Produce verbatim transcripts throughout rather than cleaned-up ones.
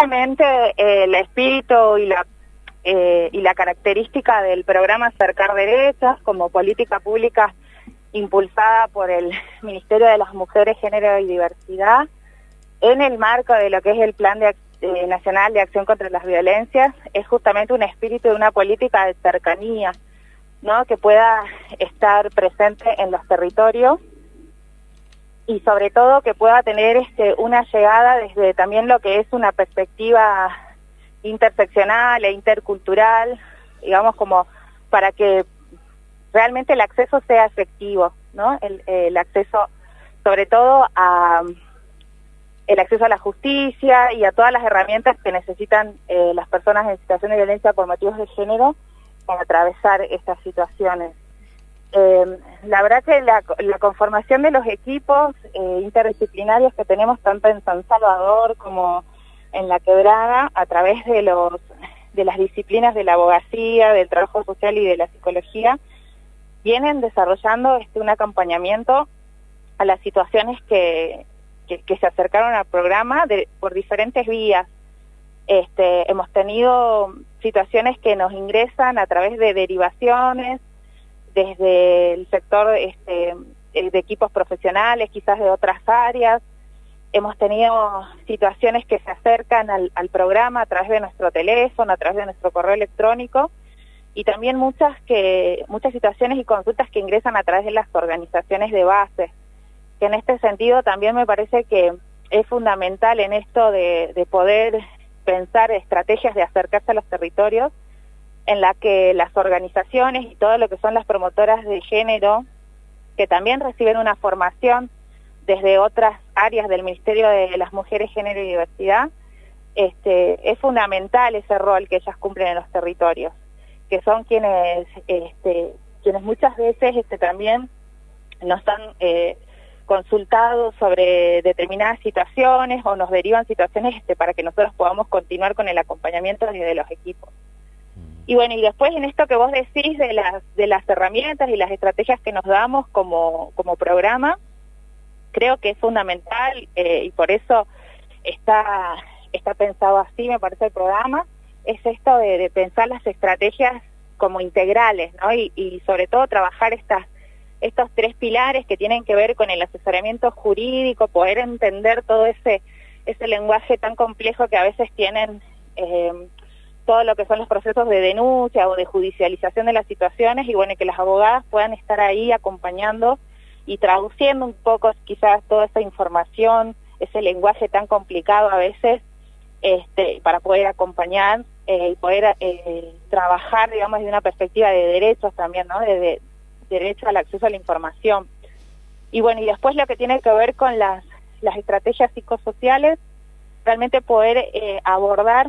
justamente eh, el espíritu y la eh, y la característica del programa Acercar Derechos como política pública impulsada por el Ministerio de las Mujeres, Género y Diversidad, en el marco de lo que es el Plan de, eh, Nacional de Acción contra las Violencias, es justamente un espíritu de una política de cercanía, ¿no?, que pueda estar presente en los territorios y sobre todo que pueda tener este, una llegada desde también lo que es una perspectiva interseccional e intercultural, digamos, como para que realmente el acceso sea efectivo, ¿no? El, el acceso, sobre todo, a el acceso a la justicia y a todas las herramientas que necesitan eh, las personas en situación de violencia por motivos de género para atravesar estas situaciones. Eh, la verdad que la, la conformación de los equipos eh, interdisciplinarios que tenemos tanto en San Salvador como en La Quebrada, a través de los de las disciplinas de la abogacía, del trabajo social y de la psicología, vienen desarrollando este un acompañamiento a las situaciones que, que, que se acercaron al programa de, por diferentes vías. Este, hemos tenido situaciones que nos ingresan a través de derivaciones, desde el sector este, de equipos profesionales, quizás de otras áreas. Hemos tenido situaciones que se acercan al, al programa a través de nuestro teléfono, a través de nuestro correo electrónico, y también muchas que muchas situaciones y consultas que ingresan a través de las organizaciones de base, que en este sentido también me parece que es fundamental en esto de, de poder pensar estrategias de acercarse a los territorios, en la que las organizaciones y todo lo que son las promotoras de género, que también reciben una formación desde otras áreas del Ministerio de las Mujeres, Género y Diversidad, este, es fundamental ese rol que ellas cumplen en los territorios, que son quienes, este, quienes muchas veces este, también nos han eh, consultado sobre determinadas situaciones o nos derivan situaciones este, para que nosotros podamos continuar con el acompañamiento desde los equipos. Y bueno, y después en esto que vos decís de las de las herramientas y las estrategias que nos damos como, como programa, creo que es fundamental eh, y por eso está, está pensado así, me parece, el programa, es esto de, de pensar las estrategias como integrales, ¿no? Y, y sobre todo trabajar estas estos tres pilares que tienen que ver con el asesoramiento jurídico, poder entender todo ese ese lenguaje tan complejo que a veces tienen eh, todo lo que son los procesos de denuncia o de judicialización de las situaciones, y bueno, que las abogadas puedan estar ahí acompañando y traduciendo un poco quizás toda esa información, ese lenguaje tan complicado a veces, este, para poder acompañar eh, y poder eh, trabajar, digamos, desde una perspectiva de derechos también, ¿no? De, de derecho al acceso a la información. Y bueno, y después lo que tiene que ver con las, las estrategias psicosociales, realmente poder eh, abordar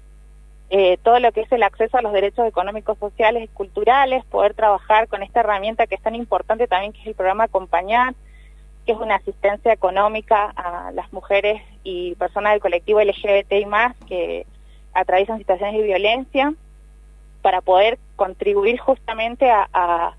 Eh, todo lo que es el acceso a los derechos económicos, sociales y culturales, poder trabajar con esta herramienta que es tan importante también, que es el programa Acompañar, que es una asistencia económica a las mujeres y personas del colectivo L G B T I más, que atraviesan situaciones de violencia, para poder contribuir justamente a, a,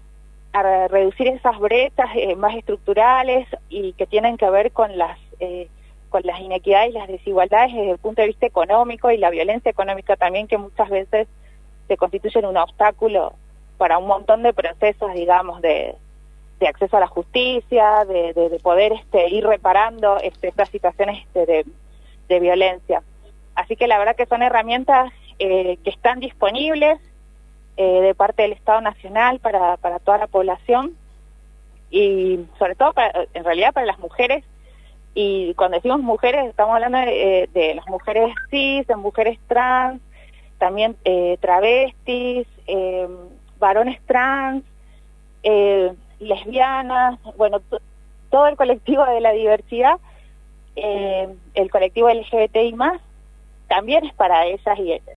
a reducir esas brechas eh, más estructurales y que tienen que ver con las eh, con las inequidades y las desigualdades desde el punto de vista económico y la violencia económica también, que muchas veces se constituyen un obstáculo para un montón de procesos, digamos, de, de acceso a la justicia, de, de, de poder este, ir reparando este, estas situaciones este, de, de violencia. Así que la verdad que son herramientas eh, que están disponibles eh, de parte del Estado Nacional para, para toda la población y sobre todo, para, en realidad, para las mujeres. Y cuando decimos mujeres, estamos hablando de, de las mujeres cis, de mujeres trans, también eh, travestis, eh, varones trans, eh, lesbianas, bueno, todo el colectivo de la diversidad, eh, el colectivo L G B T I más, también es para ellas y